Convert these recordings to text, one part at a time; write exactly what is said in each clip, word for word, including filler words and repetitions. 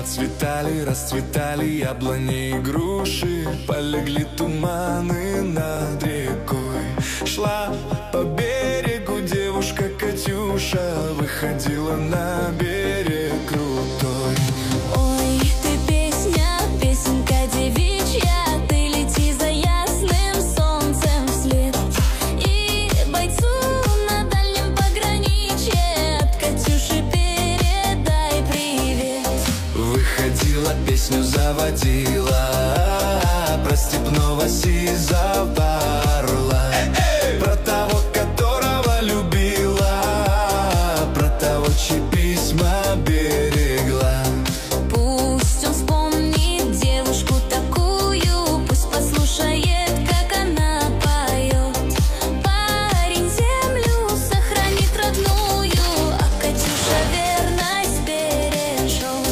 Процветали, расцветали яблони и груши, полегли туманы над рекой. Шла по берегу девушка Катюша, выходила на берег крутой. Ой, ты песня, песенка девичья, ты лети за ясным солнцем вслед. И бойцу на дальнем пограничье от Катюши передай привет. Выходила, песню заводила про степного сизого-орла, про того, которого любила, про того, чьи письма берегла. Пусть он вспомнит девушку такую, пусть послушает, как она поет. Парень землю сохранит родную, а Катюша верность бережет.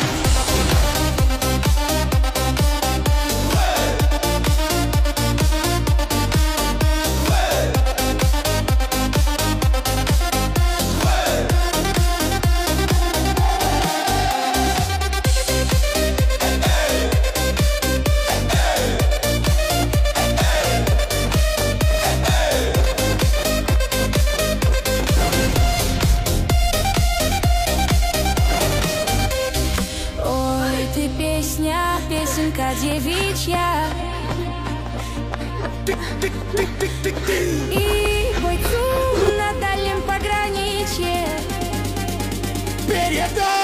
Ой, ты песня, песенка девичья, и бойцу на дальнем пограничье Передай!